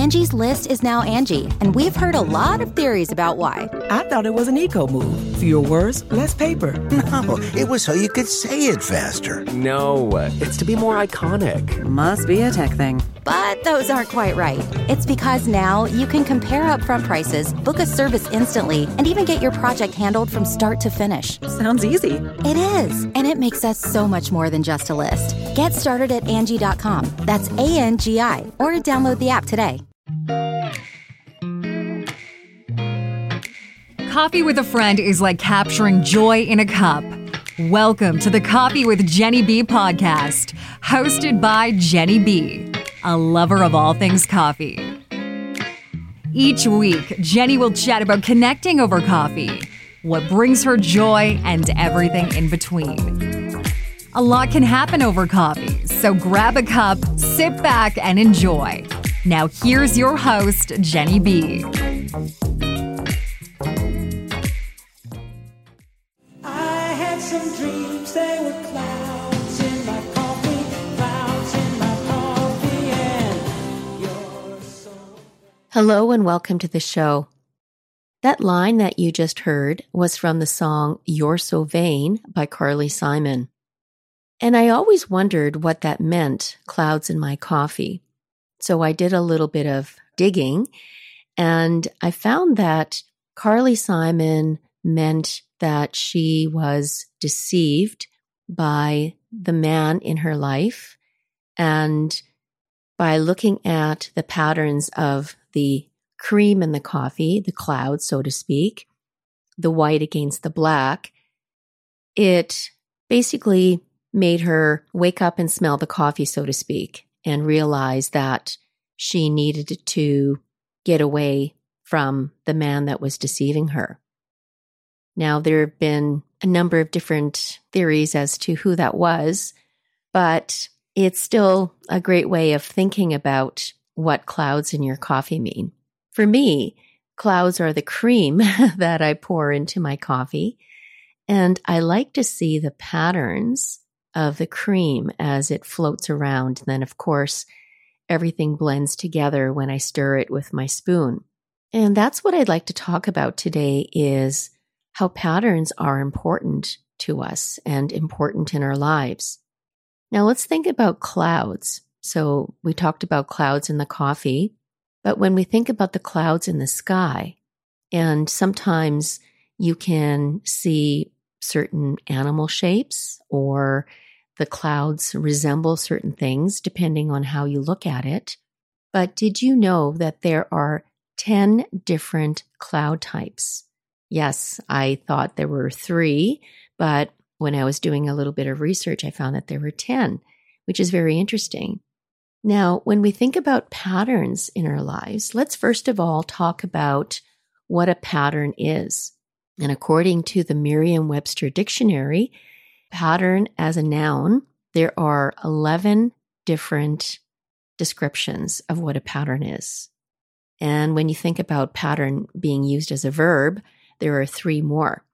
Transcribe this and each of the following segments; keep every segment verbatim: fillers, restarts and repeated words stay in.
Angie's List is now Angie, and we've heard a lot of theories about why. I thought it was an eco move. Fewer words, less paper. No, it was so you could say it faster. No, it's to be more iconic. Must be a tech thing. But those aren't quite right. It's because now you can compare upfront prices, book a service instantly, and even get your project handled from start to finish. Sounds easy. It is, and it makes us so much more than just a list. Get started at Angie dot com. That's A N G I, or download the app today. Coffee with a friend is like capturing joy in a cup. Welcome to the Coffee with Jenny B podcast, hosted by Jenny B, a lover of all things coffee. Each week, Jenny will chat about connecting over coffee, what brings her joy, and everything in between. A lot can happen over coffee, so grab a cup, sit back, and enjoy. Now here's your host, Jenny B. Hello and welcome to the show. That line that you just heard was from the song You're So Vain by Carly Simon. And I always wondered what that meant, clouds in my coffee. So I did a little bit of digging and I found that Carly Simon meant that she was deceived by the man in her life, and by looking at the patterns of the cream in the coffee, the clouds, so to speak, the white against the black, it basically made her wake up and smell the coffee, so to speak, and realize that she needed to get away from the man that was deceiving her. Now, there have been a number of different theories as to who that was, but it's still a great way of thinking about what clouds in your coffee mean. For me, clouds are the cream that I pour into my coffee, and I like to see the patterns of the cream as it floats around. And then, of course, everything blends together when I stir it with my spoon. And that's what I'd like to talk about today, is how patterns are important to us and important in our lives. Now let's think about clouds. So we talked about clouds in the coffee, but when we think about the clouds in the sky, and sometimes you can see certain animal shapes, or the clouds resemble certain things depending on how you look at it. But did you know that there are ten different cloud types? Yes, I thought there were three, but when I was doing a little bit of research, I found that there were ten, which is very interesting. Now, when we think about patterns in our lives, let's first of all talk about what a pattern is. And according to the Merriam-Webster Dictionary, pattern as a noun, there are eleven different descriptions of what a pattern is. And when you think about pattern being used as a verb, there are three more.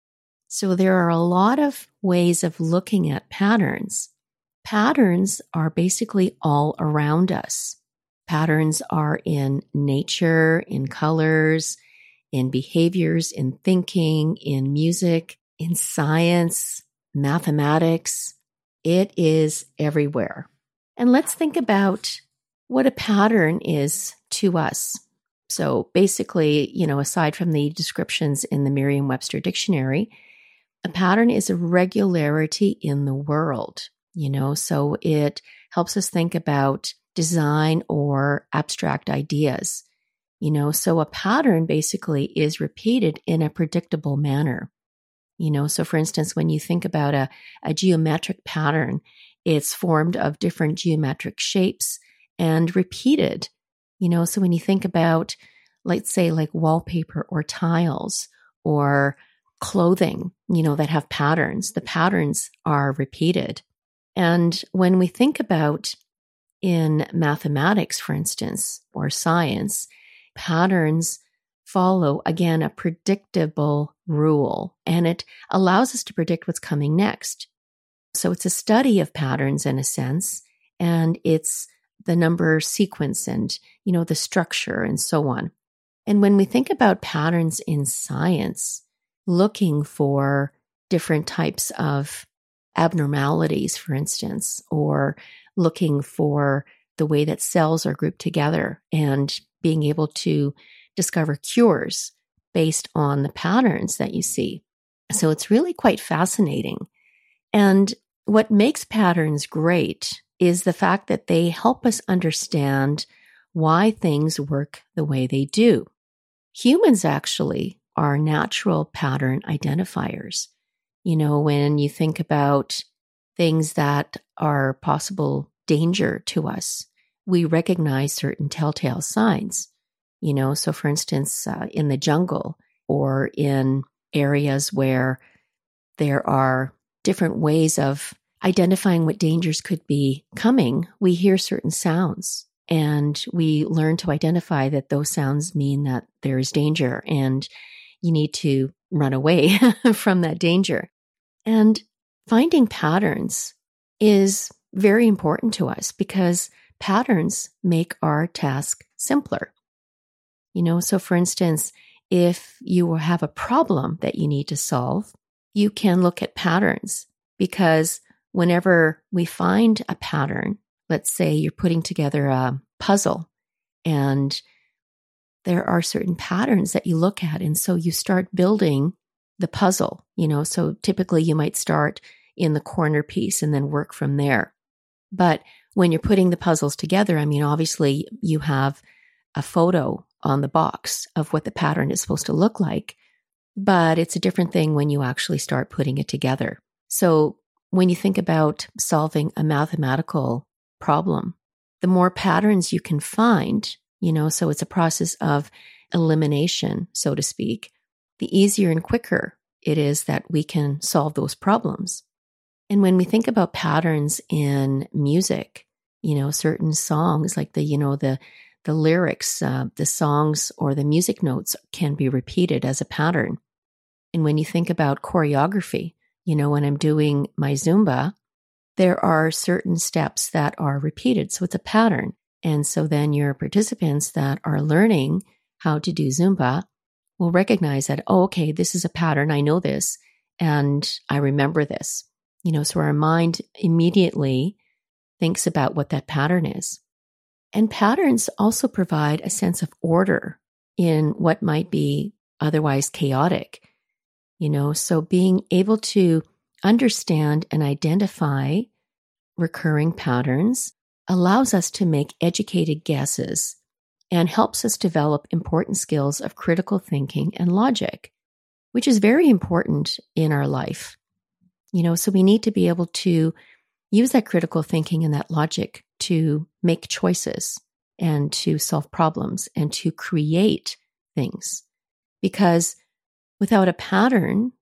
So there are a lot of ways of looking at patterns. Patterns are basically all around us. Patterns are in nature, in colors, in behaviors, in thinking, in music, in science, mathematics. It is everywhere. And let's think about what a pattern is to us. So basically, you know, aside from the descriptions in the Merriam-Webster Dictionary, a pattern is a regularity in the world. You know, so it helps us think about design or abstract ideas. You know, so a pattern basically is repeated in a predictable manner. You know, so for instance, when you think about a, a geometric pattern, it's formed of different geometric shapes and repeated. You know, so when you think about, let's say, like wallpaper or tiles or clothing, you know, that have patterns, the patterns are repeated. And when we think about in mathematics, for instance, or science, patterns follow, again, a predictable rule, and it allows us to predict what's coming next. So it's a study of patterns in a sense, and it's the number sequence and, you know, the structure and so on. And when we think about patterns in science, looking for different types of abnormalities, for instance, or looking for the way that cells are grouped together and being able to discover cures based on the patterns that you see. So it's really quite fascinating. And what makes patterns great is the fact that they help us understand why things work the way they do. Humans actually are natural pattern identifiers. You know, when you think about things that are possible danger to us, we recognize certain telltale signs. You know, so for instance, uh, in the jungle or in areas where there are different ways of identifying what dangers could be coming, we hear certain sounds and we learn to identify that those sounds mean that there is danger and you need to run away from that danger. And finding patterns is very important to us because patterns make our task simpler. You know, so for instance, if you have a problem that you need to solve, you can look at patterns because whenever we find a pattern, let's say you're putting together a puzzle and there are certain patterns that you look at. And so you start building the puzzle, you know, so typically you might start in the corner piece and then work from there. But when you're putting the puzzles together, I mean, obviously you have a photo on the box of what the pattern is supposed to look like, but it's a different thing when you actually start putting it together. So when you think about solving a mathematical problem, the more patterns you can find, you know, so it's a process of elimination, so to speak, the easier and quicker it is that we can solve those problems. And when we think about patterns in music, you know, certain songs like the, you know, the the lyrics, uh, the songs or the music notes can be repeated as a pattern. And when you think about choreography, you know, when I'm doing my Zumba, there are certain steps that are repeated. So it's a pattern. And so then your participants that are learning how to do Zumba will recognize that, oh, okay, this is a pattern. I know this and I remember this. You know, so our mind immediately thinks about what that pattern is. And patterns also provide a sense of order in what might be otherwise chaotic. You know, so being able to understand and identify recurring patterns allows us to make educated guesses and helps us develop important skills of critical thinking and logic, which is very important in our life. You know, so we need to be able to use that critical thinking and that logic to make choices and to solve problems and to create things. Because without a pattern,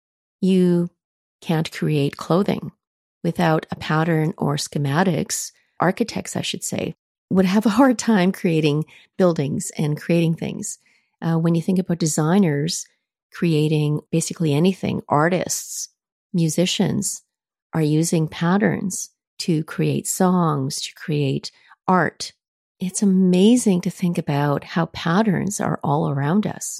you can't create clothing. Without a pattern or schematics, architects, I should say, would have a hard time creating buildings and creating things. Uh, when you think about designers creating basically anything, artists, musicians are using patterns to create songs, to create art. It's amazing to think about how patterns are all around us.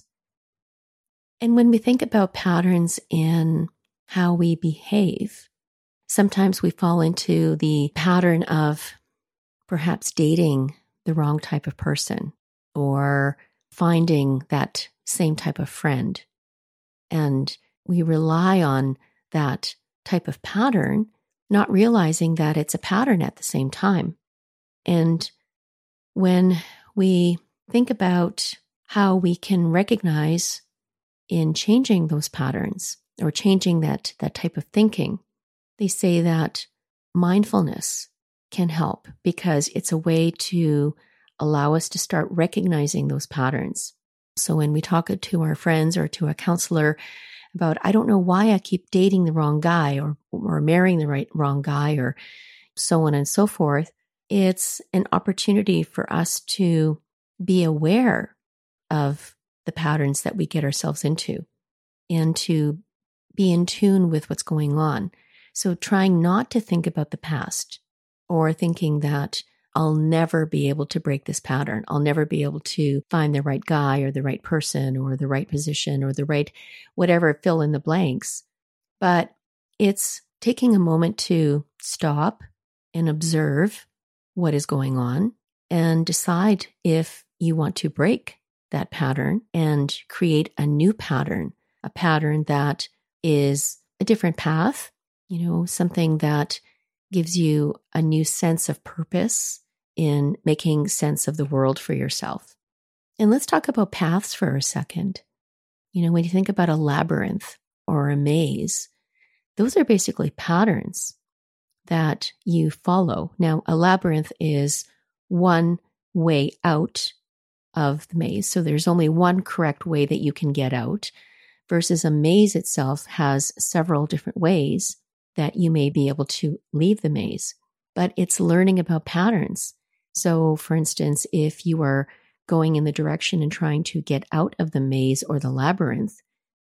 And when we think about patterns in how we behave, sometimes we fall into the pattern of perhaps dating the wrong type of person or finding that same type of friend. And we rely on that type of pattern, not realizing that it's a pattern at the same time. And when we think about how we can recognize in changing those patterns or changing that, that type of thinking, they say that mindfulness can help because it's a way to allow us to start recognizing those patterns. So when we talk to our friends or to a counselor about, I don't know why I keep dating the wrong guy or, or marrying the right wrong guy or so on and so forth, it's an opportunity for us to be aware of the patterns that we get ourselves into and to be in tune with what's going on. So trying not to think about the past or thinking that I'll never be able to break this pattern. I'll never be able to find the right guy or the right person or the right position or the right whatever, fill in the blanks. But it's taking a moment to stop and observe what is going on and decide if you want to break that pattern and create a new pattern, a pattern that is a different path, you know, something that gives you a new sense of purpose in making sense of the world for yourself. And let's talk about paths for a second. You know, when you think about a labyrinth or a maze, those are basically patterns that you follow. Now, a labyrinth is one way out of the maze. So there's only one correct way that you can get out, versus a maze itself has several different ways that you may be able to leave the maze. But it's learning about patterns. So for instance, if you are going in the direction and trying to get out of the maze or the labyrinth,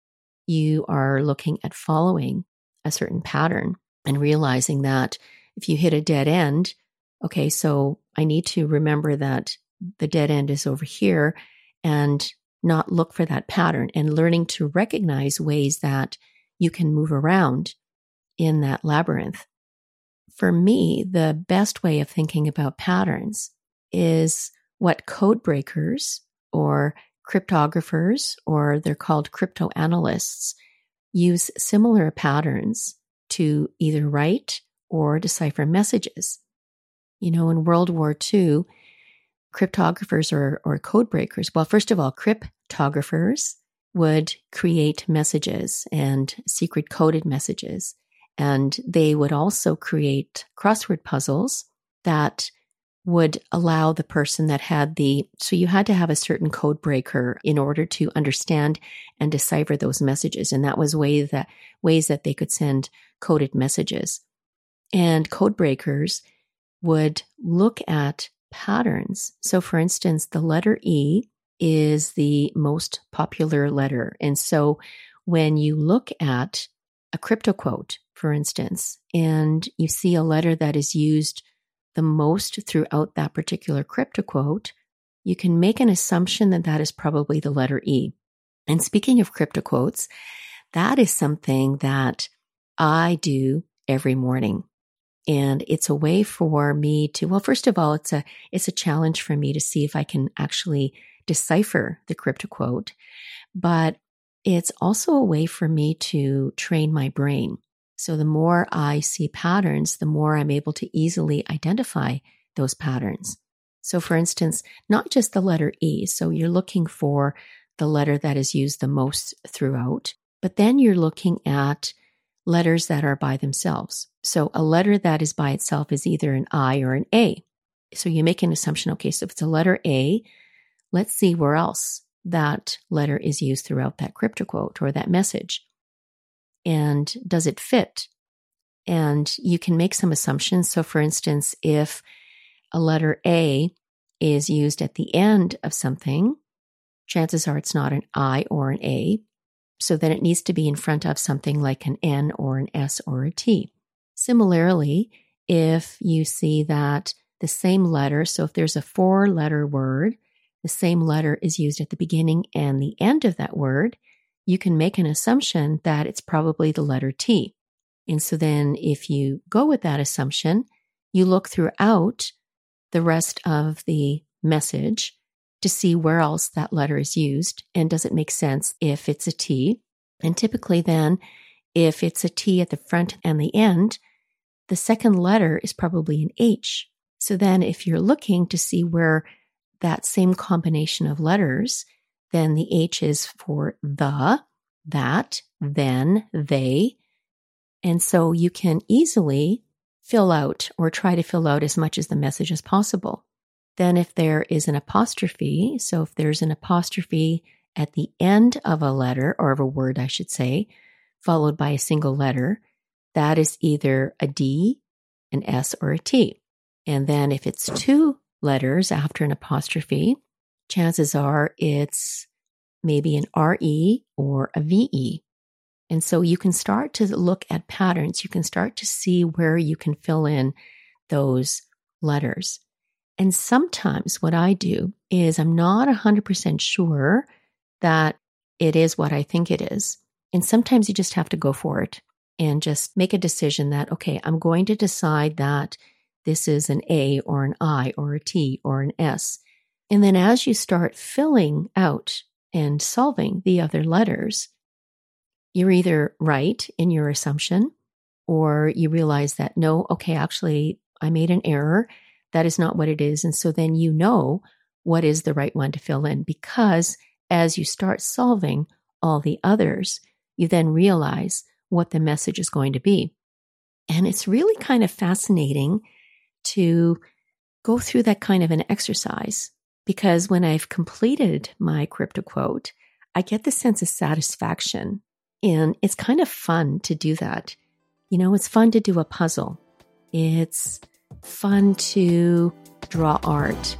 you are looking at following a certain pattern and realizing that if you hit a dead end, okay, so I need to remember that the dead end is over here and not look for that pattern, and learning to recognize ways that you can move around in that labyrinth. For me, the best way of thinking about patterns is what code breakers or cryptographers, or they're called cryptoanalysts, use similar patterns to either write or decipher messages. You know, in World War Two, cryptographers or, or code breakers, well, first of all, cryptographers would create messages and secret coded messages. And they would also create crossword puzzles that would allow the person that had the, so you had to have a certain code breaker in order to understand and decipher those messages. And that was ways that, ways that they could send coded messages. And code breakers would look at patterns. So for instance, the letter E is the most popular letter. And so when you look at a crypto quote, for instance, and you see a letter that is used the most throughout that particular crypto quote, you can make an assumption that that is probably the letter E. And speaking of crypto quotes, that is something that I do every morning. And it's a way for me to, well, first of all, it's a, it's a challenge for me to see if I can actually decipher the crypto quote, but it's also a way for me to train my brain. So the more I see patterns, the more I'm able to easily identify those patterns. So for instance, not just the letter E. So you're looking for the letter that is used the most throughout, but then you're looking at letters that are by themselves. So a letter that is by itself is either an I or an A. So you make an assumption, okay, so if it's a letter A, let's see where else that letter is used throughout that crypto quote or that message. And does it fit? And you can make some assumptions. So for instance, if a letter A is used at the end of something, chances are it's not an I or an A. So then it needs to be in front of something like an N or an S or a T. Similarly, if you see that the same letter, so if there's a four-letter word, the same letter is used at the beginning and the end of that word, you can make an assumption that it's probably the letter T. And so then if you go with that assumption, you look throughout the rest of the message to see where else that letter is used and does it make sense if it's a T. And typically then, if it's a T at the front and the end, the second letter is probably an H. So then if you're looking to see where that same combination of letters, then the H is for the, that, then, they. And so you can easily fill out or try to fill out as much as the message as possible. Then if there is an apostrophe, so if there's an apostrophe at the end of a letter, or of a word, I should say, followed by a single letter, that is either a D, an S, or a T. And then if it's two letters after an apostrophe, chances are it's maybe an R E or a V E. And so you can start to look at patterns. You can start to see where you can fill in those letters. And sometimes what I do is I'm not one hundred percent sure that it is what I think it is. And sometimes you just have to go for it and just make a decision that, okay, I'm going to decide that this is an A or an I or a T or an S. And then as you start filling out and solving the other letters, you're either right in your assumption or you realize that, no, okay, actually, I made an error. That is not what it is. And so then you know what is the right one to fill in, because as you start solving all the others, you then realize what the message is going to be. And it's really kind of fascinating to go through that kind of an exercise, because when I've completed my crypto quote, I get the sense of satisfaction. And it's kind of fun to do that. You know, it's fun to do a puzzle. It's fun to draw art.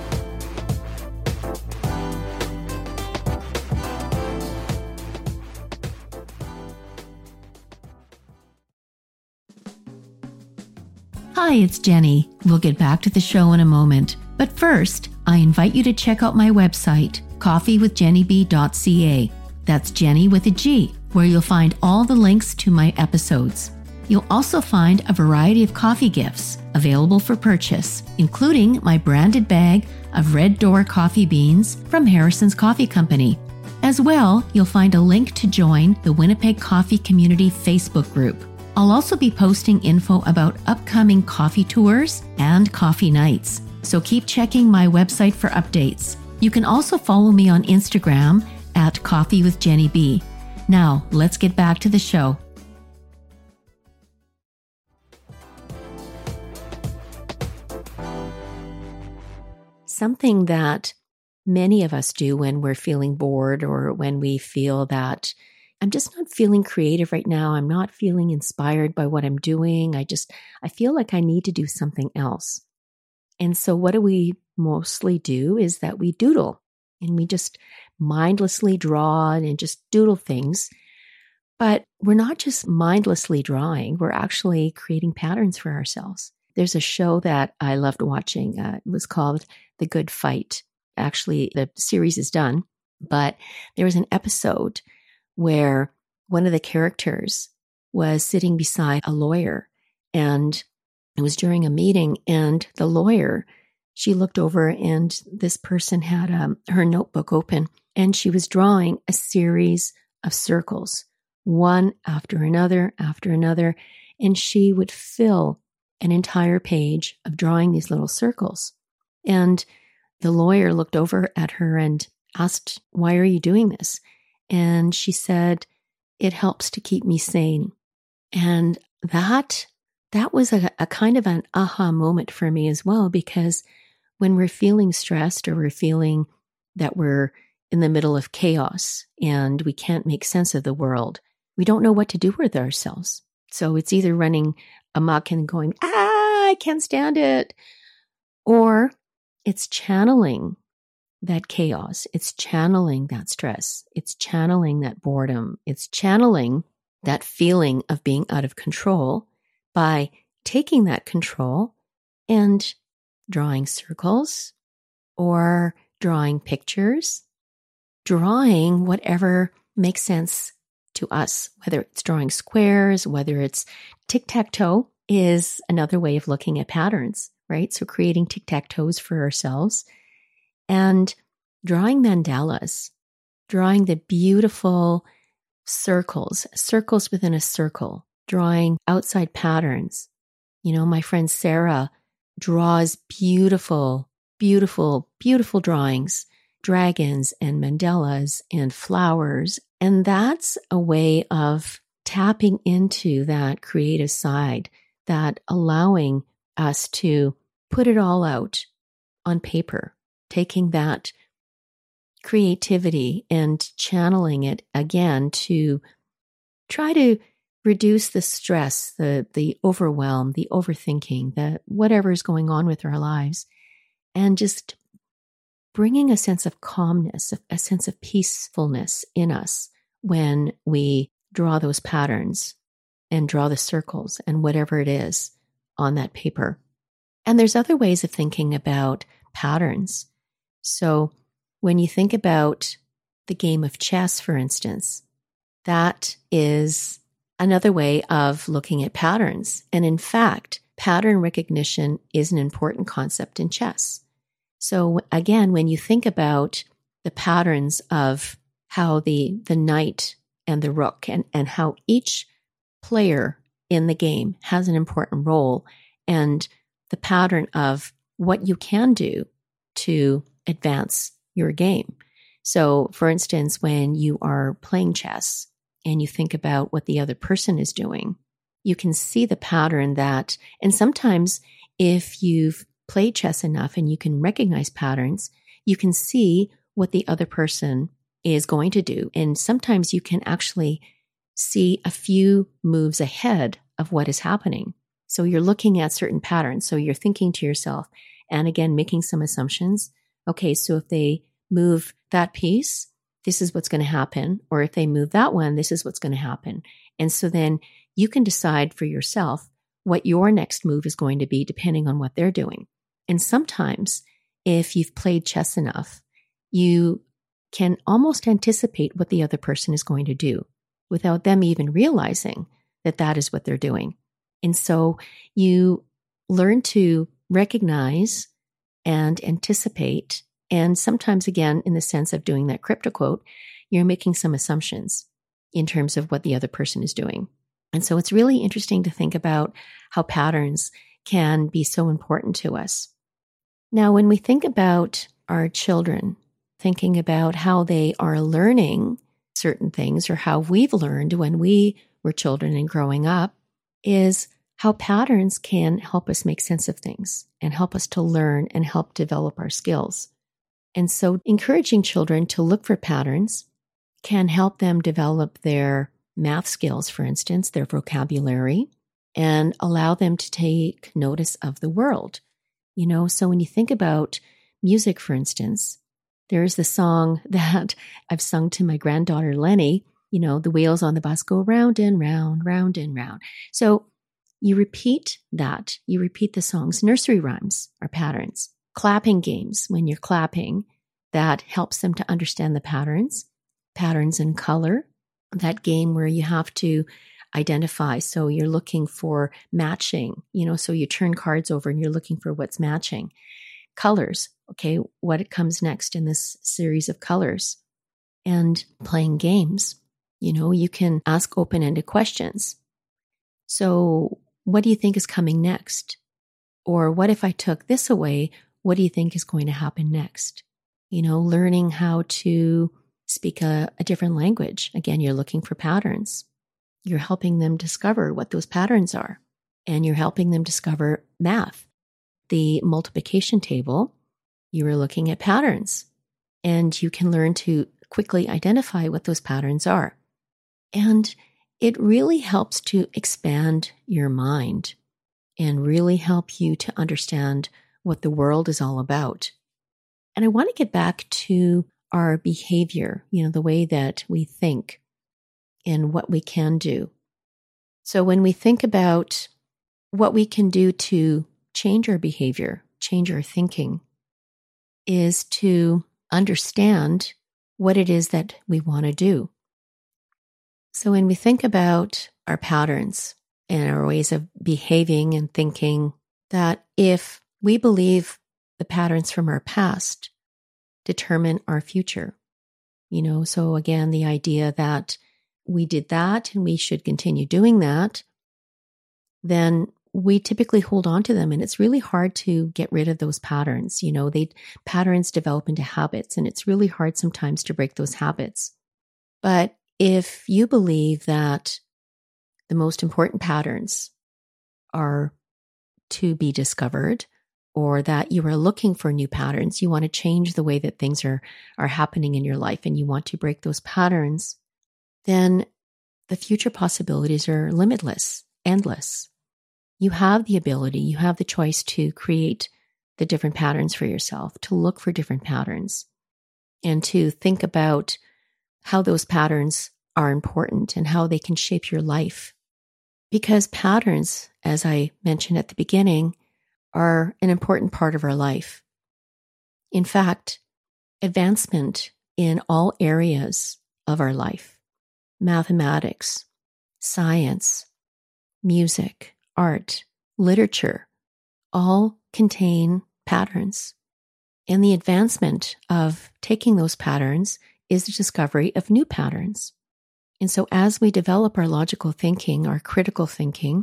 Hi, it's Jenny. We'll get back to the show in a moment. But first, I invite you to check out my website, coffee with jenny b dot c a. That's Jenny with a G, where you'll find all the links to my episodes. You'll also find a variety of coffee gifts available for purchase, including my branded bag of Red Door coffee beans from Harrison's Coffee Company. As well, you'll find a link to join the Winnipeg Coffee Community Facebook group. I'll also be posting info about upcoming coffee tours and coffee nights, so keep checking my website for updates. You can also follow me on Instagram at Coffee with Jenny B. Now, let's get back to the show. Something that many of us do when we're feeling bored or when we feel that I'm just not feeling creative right now. I'm not feeling inspired by what I'm doing. I just, I feel like I need to do something else. And so what do we mostly do is that we doodle and we just mindlessly draw and just doodle things. But we're not just mindlessly drawing. We're actually creating patterns for ourselves. There's a show that I loved watching. Uh, it was called The Good Fight. Actually, the series is done, but there was an episode where one of the characters was sitting beside a lawyer, and it was during a meeting, and the lawyer, she looked over and this person had um, her notebook open, and she was drawing a series of circles, one after another, after another, and she would fill an entire page of drawing these little circles. And the lawyer looked over at her and asked, "Why are you doing this?" And she said, "It helps to keep me sane." And that, that was a, a kind of an aha moment for me as well, because when we're feeling stressed or we're feeling that we're in the middle of chaos and we can't make sense of the world, we don't know what to do with ourselves. So it's either running amok and going, ah, I can't stand it, or it's channeling that chaos. It's channeling that stress. It's channeling that boredom. It's channeling that feeling of being out of control by taking that control and drawing circles or drawing pictures, drawing whatever makes sense to us, whether it's drawing squares, whether it's tic-tac-toe is another way of looking at patterns, right? So creating tic-tac-toes for ourselves and drawing mandalas, drawing the beautiful circles, circles within a circle, drawing outside patterns. You know, my friend Sarah draws beautiful, beautiful, beautiful drawings, dragons and mandalas and flowers. And that's a way of tapping into that creative side, that allowing us to put it all out on paper, taking that creativity and channeling it again to try to reduce the stress, the the overwhelm, the overthinking, the whatever is going on with our lives, and just bringing a sense of calmness, a sense of peacefulness in us when we draw those patterns and draw the circles and whatever it is on that paper. And there's other ways of thinking about patterns. So when you think about the game of chess, for instance, that is another way of looking at patterns. And in fact, pattern recognition is an important concept in chess. So again, when you think about the patterns of how the, the knight and the rook and, and how each player in the game has an important role, and the pattern of what you can do to advance your game. So for instance, when you are playing chess and you think about what the other person is doing, you can see the pattern that, and sometimes if you've played chess enough and you can recognize patterns, you can see what the other person is going to do. And sometimes you can actually see a few moves ahead of what is happening. So you're looking at certain patterns. So you're thinking to yourself, and again, making some assumptions. Okay, so if they move that piece, this is what's going to happen. Or if they move that one, this is what's going to happen. And so then you can decide for yourself what your next move is going to be depending on what they're doing. And sometimes if you've played chess enough, you can almost anticipate what the other person is going to do without them even realizing that that is what they're doing. And so you learn to recognize and anticipate. And sometimes, again, in the sense of doing that crypto quote, you're making some assumptions in terms of what the other person is doing. And so it's really interesting to think about how patterns can be so important to us. Now, when we think about our children, thinking about how they are learning certain things or how we've learned when we were children and growing up, is how patterns can help us make sense of things and help us to learn and help develop our skills. And so encouraging children to look for patterns can help them develop their math skills, for instance, their vocabulary, and allow them to take notice of the world. You know, so when you think about music, for instance, there is the song that I've sung to my granddaughter, Lenny, you know, the wheels on the bus go round and round, round and round. So you repeat that. You repeat the songs. Nursery rhymes are patterns. Clapping games, when you're clapping, that helps them to understand the patterns. Patterns in color, that game where you have to identify. So you're looking for matching, you know, so you turn cards over and you're looking for what's matching. Colors, okay, what comes next in this series of colors? And playing games, you know, you can ask open-ended questions. So what do you think is coming next? Or what if I took this away? What do you think is going to happen next? You know, learning how to speak a, a different language. Again, you're looking for patterns. You're helping them discover what those patterns are. And you're helping them discover math. The multiplication table, you are looking at patterns. And you can learn to quickly identify what those patterns are. And it really helps to expand your mind and really help you to understand what the world is all about. And I want to get back to our behavior, you know, the way that we think and what we can do. So when we think about what we can do to change our behavior, change our thinking, is to understand what it is that we want to do. So when we think about our patterns and our ways of behaving and thinking, that if we believe the patterns from our past determine our future, you know, so again, the idea that we did that and we should continue doing that, then we typically hold on to them, and it's really hard to get rid of those patterns. You know, they patterns develop into habits, and it's really hard sometimes to break those habits. But if you believe that the most important patterns are to be discovered, or that you are looking for new patterns, you want to change the way that things are, are happening in your life, and you want to break those patterns, then the future possibilities are limitless, endless. You have the ability, you have the choice to create the different patterns for yourself, to look for different patterns, and to think about how those patterns are important and how they can shape your life. Because patterns, as I mentioned at the beginning, are an important part of our life. In fact, advancement in all areas of our life, mathematics, science, music, art, literature, all contain patterns. And the advancement of taking those patterns is the discovery of new patterns. And so as we develop our logical thinking, our critical thinking,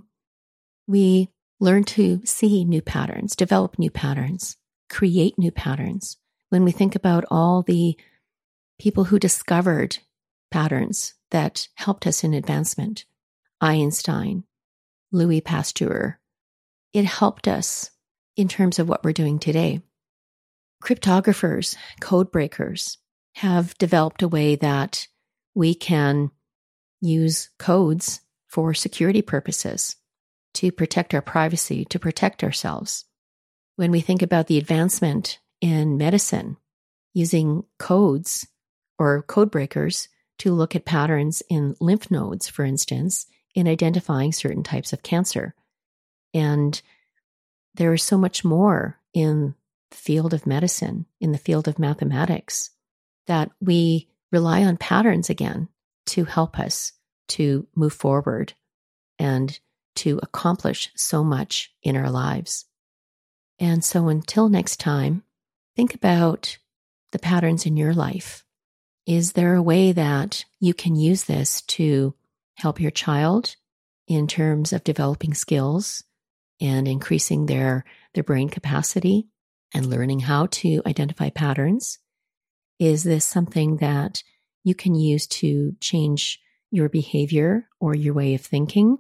we learn to see new patterns, develop new patterns, create new patterns. When we think about all the people who discovered patterns that helped us in advancement, Einstein, Louis Pasteur, it helped us in terms of what we're doing today. Cryptographers, code breakers have developed a way that we can use codes for security purposes to protect our privacy, to protect ourselves. When we think about the advancement in medicine, using codes or code breakers to look at patterns in lymph nodes, for instance, in identifying certain types of cancer. And there is so much more in the field of medicine, in the field of mathematics, that we rely on patterns again to help us to move forward and to accomplish so much in our lives. And so until next time, think about the patterns in your life. Is there a way that you can use this to help your child in terms of developing skills and increasing their, their brain capacity and learning how to identify patterns? Is this something that you can use to change your behavior or your way of thinking?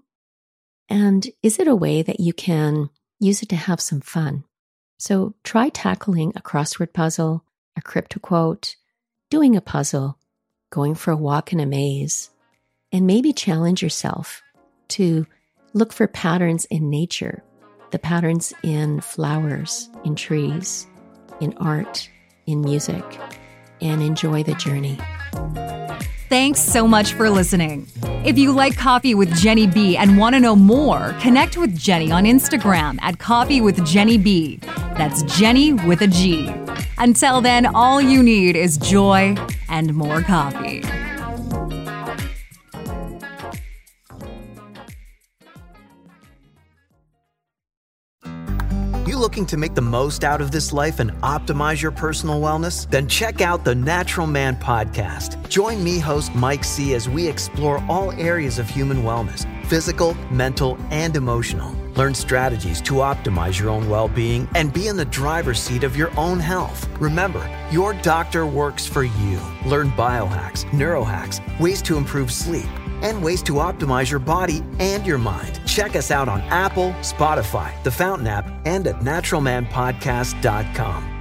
And is it a way that you can use it to have some fun? So try tackling a crossword puzzle, a crypto quote, doing a puzzle, going for a walk in a maze, and maybe challenge yourself to look for patterns in nature, the patterns in flowers, in trees, in art, in music, and enjoy the journey. Thanks so much for listening. If you like Coffee with Jenny B and want to know more, connect with Jenny on Instagram at Coffee with Jenny B. That's Jenny with a G. Until then, all you need is joy and more coffee. You looking to make the most out of this life and optimize your personal wellness? Then check out the Natural Man Podcast. Join me, host Mike C., as we explore all areas of human wellness, physical, mental, and emotional. Learn strategies to optimize your own well-being and be in the driver's seat of your own health. Remember, your doctor works for you. Learn biohacks, neurohacks, ways to improve sleep, and ways to optimize your body and your mind. Check us out on Apple, Spotify, the Fountain app, and at natural man podcast dot com.